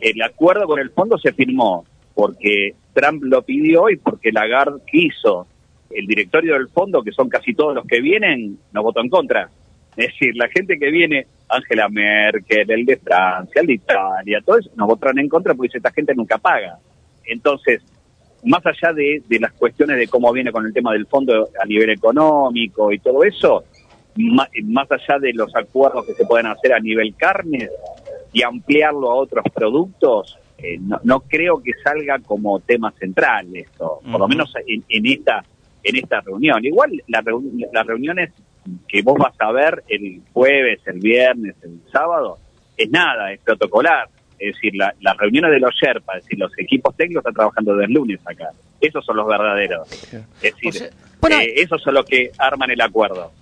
El acuerdo con el fondo se firmó porque Trump lo pidió y porque Lagarde quiso. El directorio del fondo, que son casi todos los que vienen, no votó en contra. Es decir, la gente que viene, Angela Merkel, el de Francia, el de Italia, todo eso, nos votaron en contra porque esta gente nunca paga. Entonces, más allá de las cuestiones de cómo viene con el tema del fondo a nivel económico y todo eso, más allá de los acuerdos que se pueden hacer a nivel carne y ampliarlo a otros productos, no creo que salga como tema central esto, por lo menos en esta reunión. Igual las reuniones que vos vas a ver el jueves, el viernes, el sábado, es nada, es protocolar. Es decir, las reuniones de los Sherpas, es decir, los equipos técnicos están trabajando desde el lunes acá. Esos son los verdaderos. Es decir, esos son los que arman el acuerdo.